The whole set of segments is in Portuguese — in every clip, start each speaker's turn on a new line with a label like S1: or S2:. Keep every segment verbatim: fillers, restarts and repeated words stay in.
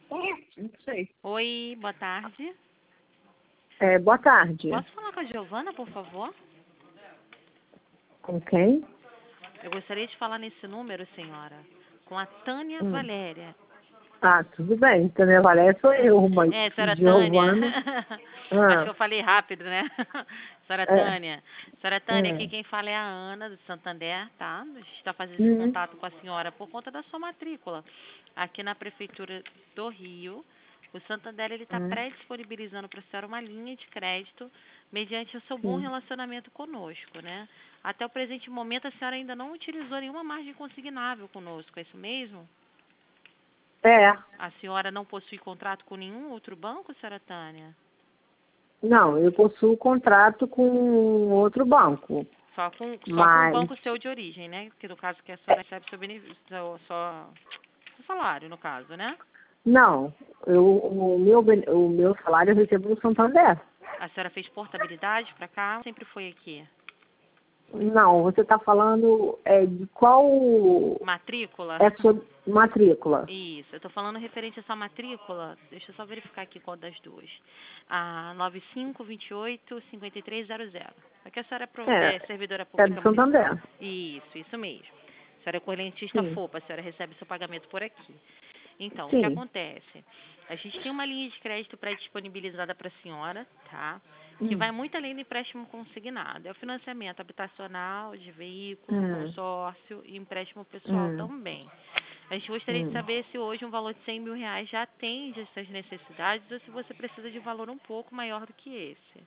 S1: Não sei.
S2: Oi, boa tarde.
S1: É, boa tarde.
S2: Posso falar com a Giovana, por favor?
S1: Com quem?
S2: Eu gostaria de falar nesse número, senhora, com a Tânia
S1: Hum.
S2: Valéria.
S1: Ah, tudo bem. Também Valéria sou eu, mas
S2: É, senhora Tânia.
S1: Giovana.
S2: Acho que
S1: Ah,
S2: eu falei rápido, né? Senhora
S1: é.
S2: Tânia. Senhora Tânia, aqui
S1: É.
S2: quem fala é a Ana, do Santander, tá? A gente está fazendo esse
S1: Hum,
S2: contato com a senhora por conta da sua matrícula. Aqui na Prefeitura do Rio, o Santander ele está
S1: hum,
S2: pré-disponibilizando para a senhora uma linha de crédito mediante o seu bom
S1: sim.
S2: relacionamento conosco, né? Até o presente momento, a senhora ainda não utilizou nenhuma margem consignável conosco, é isso mesmo?
S1: É.
S2: A senhora não possui contrato com nenhum outro banco, senhora Tânia?
S1: Não, eu possuo contrato com outro banco,
S2: Só com, só com o
S1: mas
S2: banco seu de origem, né? Que no caso que a senhora recebe seu benefício, seu, só, seu salário, no caso, né?
S1: não. Eu, o, meu, ben- o meu salário eu recebo no Santander.
S2: A senhora fez portabilidade para cá ou sempre foi aqui?
S1: Não, você está falando é, de qual
S2: Matrícula?
S1: é a sua matrícula?
S2: Isso, eu estou falando referente a essa matrícula, deixa eu só verificar aqui qual das duas. A nove cinco dois oito cinco três zero zero. Aqui a senhora é, pro-
S1: É,
S2: é servidora
S1: é do
S2: pública municipal.
S1: Santander.
S2: Isso, isso mesmo. A senhora é correntista
S1: Sim,
S2: FOPA, a senhora recebe seu pagamento por aqui. Então, o que
S1: sim.
S2: acontece? A gente tem uma linha de crédito pré-disponibilizada para a senhora, tá? Que
S1: Hum,
S2: vai muito além do empréstimo consignado. É o financiamento habitacional, de veículo,
S1: hum,
S2: consórcio e empréstimo pessoal
S1: hum,
S2: também. A gente gostaria de
S1: hum.
S2: saber se hoje um valor de cem mil reais já atende essas necessidades ou se você precisa de um valor um pouco maior do que esse.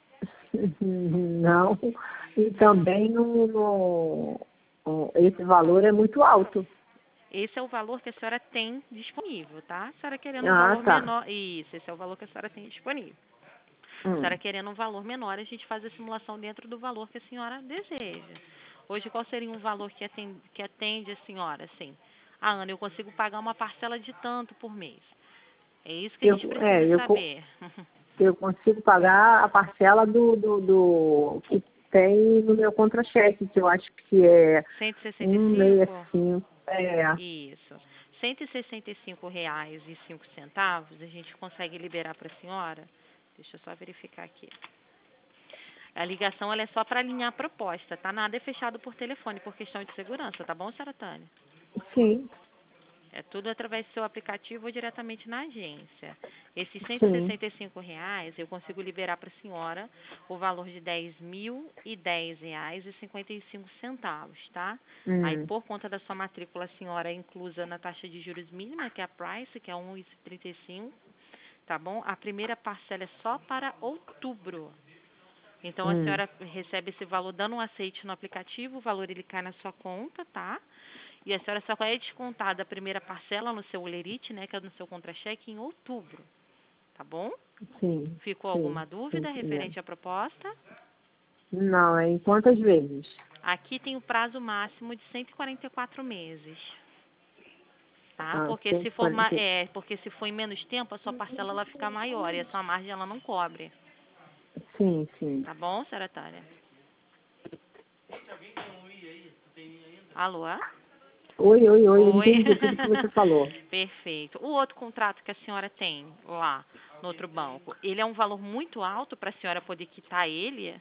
S1: Não, e também no, no- o- esse valor é muito alto.
S2: Esse é o valor que a senhora tem disponível, tá? A senhora querendo um
S1: Ah,
S2: valor
S1: tá.
S2: menor. Isso, esse é o valor que a senhora tem disponível. A
S1: Hum.
S2: senhora querendo um valor menor, a gente faz a simulação dentro do valor que a senhora deseja. Hoje, qual seria um valor que atende, que atende a senhora, assim? Ah, Ana, eu consigo pagar uma parcela de tanto por mês. É isso que a
S1: Eu,
S2: gente
S1: é,
S2: precisa
S1: eu, co-
S2: saber.
S1: eu consigo pagar a parcela do, do, do que tem no meu contra-cheque, que eu acho que é
S2: cento e sessenta e cinco?
S1: cento e sessenta e cinco. É.
S2: Isso. cento e sessenta e cinco reais e cinco centavos a gente consegue liberar para a senhora. Deixa eu só verificar aqui. A ligação ela é só para alinhar a proposta, tá? Nada é fechado por telefone por questão de segurança, tá bom, senhora Tânia?
S1: Sim,
S2: É tudo através do seu aplicativo ou diretamente na agência. Esses cento e
S1: sim.
S2: sessenta e cinco reais eu consigo liberar para a senhora o valor de dez mil e dez reais e cinquenta e cinco centavos, tá? Aí
S1: Hum,
S2: por conta da sua matrícula, a senhora é inclusa na taxa de juros mínima, que é a price, que é um vírgula trinta e cinco, tá bom? A primeira parcela é só para outubro. Então a
S1: hum.
S2: senhora recebe esse valor dando um aceite no aplicativo, o valor ele cai na sua conta, tá? E a senhora só é descontada a primeira parcela no seu olerite, né, que é no seu contra-cheque, em outubro, tá bom?
S1: Sim,
S2: Ficou
S1: sim,
S2: alguma
S1: sim,
S2: dúvida
S1: entendendo.
S2: referente à proposta?
S1: Não, é em quantas vezes?
S2: Aqui tem o prazo máximo de cento e quarenta e quatro meses, tá?
S1: Ah,
S2: Porque se for ma-
S1: cento e quarenta.
S2: é, porque se for em menos tempo, a sua parcela ela fica maior e a sua margem ela não cobre,
S1: Sim, sim.
S2: tá bom, senhora Tânia? Alô?
S1: Oi, oi, oi, eu
S2: Oi.
S1: entendi tudo que você falou.
S2: Perfeito. O outro contrato que a senhora tem lá no outro banco, ele é um valor muito alto para a senhora poder quitar ele?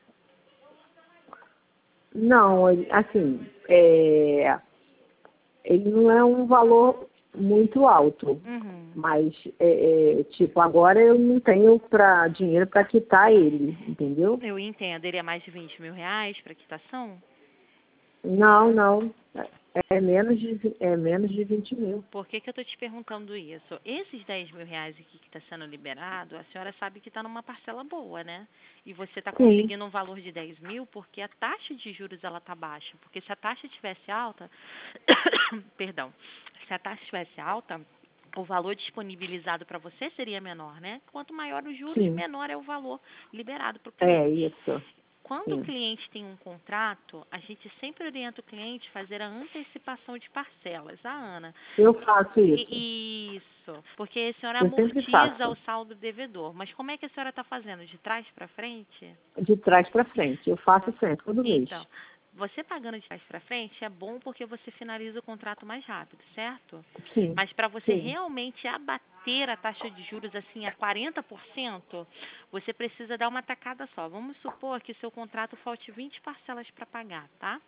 S1: Não, ele- assim, é, ele não é um valor muito alto,
S2: Uhum.
S1: mas, é, é, tipo, agora eu não tenho pra, dinheiro para quitar ele, entendeu?
S2: Eu entendo. Ele é mais de vinte mil reais para quitação?
S1: Não, não, é é menos de, vi- é menos de vinte mil.
S2: Por que, que eu estou te perguntando isso? Esses dez mil reais aqui que está sendo liberado, a senhora sabe que está numa parcela boa, né? E você está
S1: Sim,
S2: conseguindo um valor de dez mil porque a taxa de juros ela está baixa. Porque se a taxa tivesse alta, perdão, se a taxa estivesse alta, o valor disponibilizado para você seria menor, né? Quanto maior os juros,
S1: sim,
S2: menor é o valor liberado para o
S1: é
S2: cliente.
S1: isso,
S2: Quando o
S1: sim.
S2: cliente tem um contrato, a gente sempre orienta o cliente a fazer a antecipação de parcelas. Ah, Ana,
S1: Eu faço isso,
S2: e- isso, porque a senhora
S1: eu sempre
S2: amortiza o
S1: faço,
S2: saldo devedor. Mas como é que a senhora está fazendo? De trás para frente?
S1: de trás para frente, eu faço sempre, todo
S2: Então,
S1: mês.
S2: você pagando de trás para frente é bom porque você finaliza o contrato mais rápido, certo?
S1: Sim,
S2: Mas para você
S1: sim.
S2: realmente abater a taxa de juros assim a quarenta por cento, você precisa dar uma tacada só. Vamos supor que o seu contrato falte vinte parcelas para pagar, tá?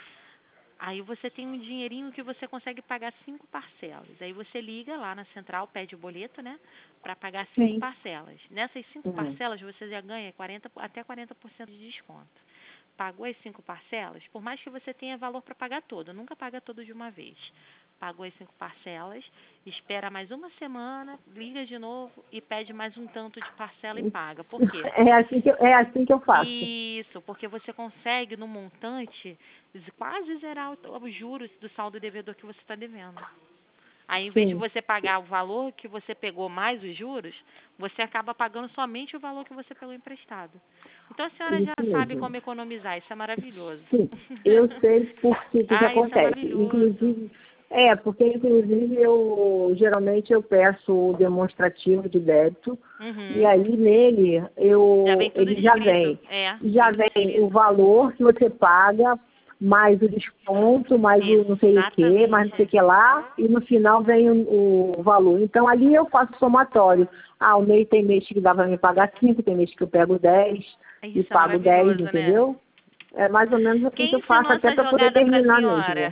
S2: Aí você tem um dinheirinho que você consegue pagar cinco parcelas. Aí você liga lá na central, pede o boleto, né? Para pagar cinco
S1: Sim.
S2: parcelas. Nessas cinco
S1: Uhum.
S2: parcelas você já ganha quarenta, até quarenta por cento de desconto. Pagou as cinco parcelas, por mais que você tenha valor para pagar todo, nunca paga todo de uma vez. Pagou as cinco parcelas, espera mais uma semana, liga de novo e pede mais um tanto de parcela e paga. Por quê?
S1: É assim que eu, é assim que eu faço.
S2: Isso, porque você consegue no montante z- quase zerar o- os juros do saldo devedor que você está devendo. Aí, em vez de
S1: Sim.
S2: você pagar o valor que você pegou mais os juros, você acaba pagando somente o valor que você pegou emprestado. Então, a senhora já
S1: Isso
S2: sabe
S1: mesmo.
S2: como economizar, isso é maravilhoso.
S1: Sim, eu sei porque o que, que
S2: Ah, isso é
S1: acontece.
S2: maravilhoso.
S1: Inclusive, é, porque inclusive eu geralmente eu peço o demonstrativo de débito e
S2: Uhum.
S1: aí nele
S2: Já
S1: eu
S2: vem tudo
S1: ele já
S2: descrito.
S1: vem.
S2: É,
S1: Já
S2: vem tudo
S1: vem o
S2: escrito.
S1: valor que você paga, mais o desconto, mais o não sei o que, mais não sei o
S2: Exatamente.
S1: que lá, e no final vem o, o valor. Então ali eu faço somatório. Ah, o mês tem mês que dá para me pagar cinco, tem mês que eu pego dez e
S2: Isso é
S1: pago dez,
S2: maravilhoso, né?
S1: entendeu? É mais ou menos assim que
S2: Quem
S1: eu faço,
S2: ensinou
S1: até
S2: essa
S1: para poder
S2: jogada para a
S1: terminar
S2: senhora?
S1: mesmo.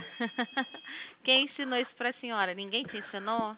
S2: Quem ensinou isso para a senhora? Ninguém te ensinou?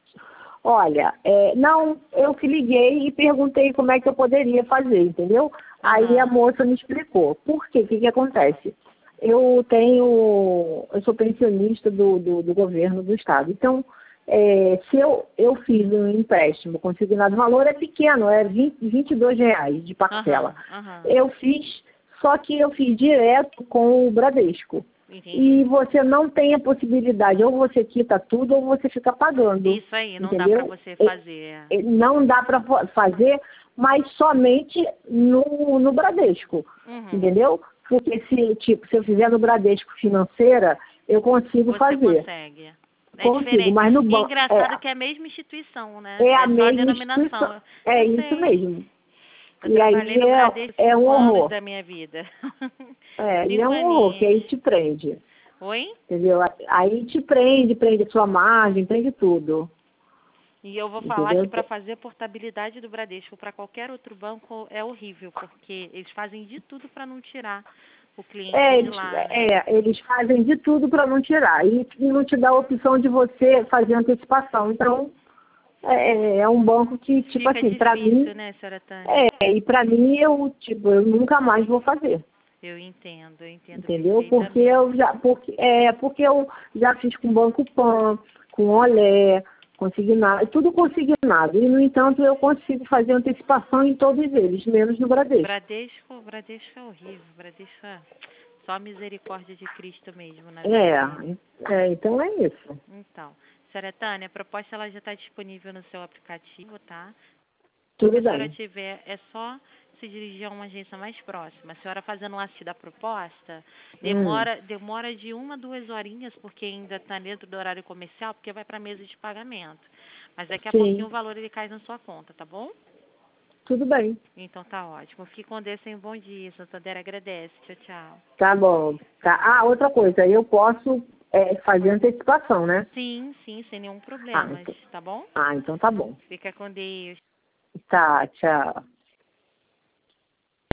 S1: Olha, é, não, eu que liguei e perguntei como é que eu poderia fazer, entendeu? Aí a
S2: Aham.
S1: moça me explicou. Por quê? O que, que acontece? Eu tenho, eu sou pensionista do, do, do governo do estado. Então, é, se eu, eu fiz um empréstimo consignado, o valor é pequeno, é vinte, vinte e dois reais de parcela.
S2: Aham. Aham.
S1: Eu fiz, só que eu fiz direto com o Bradesco.
S2: Entendi.
S1: E você não tem a possibilidade, ou você quita tudo ou você fica pagando,
S2: Isso aí, não dá para
S1: entendeu?
S2: você
S1: E-
S2: fazer.
S1: e Não dá para fazer, mas somente no, no Bradesco,
S2: Uhum.
S1: entendeu? Porque se, tipo, se eu fizer no Bradesco Financeira, eu consigo
S2: Você
S1: fazer.
S2: consegue. É
S1: Consigo,
S2: diferente.
S1: mas no
S2: E é
S1: banco
S2: engraçado que é a mesma instituição, né?
S1: é, é a
S2: É só a
S1: mesma instituição.
S2: denominação.
S1: É
S2: Eu
S1: isso
S2: sei.
S1: mesmo.
S2: Eu
S1: E
S2: trabalhei
S1: aí
S2: no
S1: é,
S2: Bradesco
S1: é um
S2: cinco anos
S1: horror.
S2: da minha vida.
S1: É, e é
S2: Cinco
S1: um horror, que
S2: aninhos.
S1: aí te prende.
S2: Oi?
S1: Entendeu? Aí te prende, prende a sua margem, prende tudo.
S2: E eu vou falar que
S1: Entendeu?
S2: para fazer portabilidade do Bradesco para qualquer outro banco é horrível, porque eles fazem de tudo para não tirar o cliente
S1: É,
S2: de
S1: eles,
S2: lá, né?
S1: é, eles fazem de tudo para não tirar. E não te dá a opção de você fazer antecipação. Então, é, é um banco que, tipo
S2: Fica
S1: assim, para mim,
S2: difícil, né, senhora Tânia?
S1: é, e para mim eu, tipo, eu nunca mais vou fazer.
S2: Eu entendo, eu entendo
S1: Entendeu? Porque
S2: perfeitamente.
S1: eu já, porque, é, porque eu já fiz com Banco Pan, com Olé, consignado, tudo consignado. E, no entanto, eu consigo fazer antecipação em todos eles, menos no Bradesco.
S2: Bradesco, Bradesco é horrível, Bradesco é só a misericórdia de Cristo mesmo na
S1: É,
S2: vida.
S1: é, então é isso.
S2: Então, senhora Tânia, a proposta ela já está disponível no seu aplicativo, tá? Se
S1: Tudo
S2: a senhora
S1: bem.
S2: tiver, é só se dirigir a uma agência mais próxima. A senhora fazendo o assisto da proposta,
S1: Hum,
S2: demora, demora de uma a duas horinhas, porque ainda está dentro do horário comercial, porque vai para a mesa de pagamento. Mas daqui a pouquinho
S1: sim,
S2: o valor ele cai na sua conta, tá bom?
S1: tudo bem.
S2: Então tá ótimo. Fique com Deus, e um bom dia. Santander agradece. Tchau, tchau.
S1: Tá bom. Tá. Ah, outra coisa, eu posso é, fazer antecipação, né?
S2: Sim, sim, sem nenhum
S1: Ah,
S2: problema,
S1: então,
S2: tá bom?
S1: ah, então tá bom.
S2: Fica com Deus.
S1: Tá, tchau.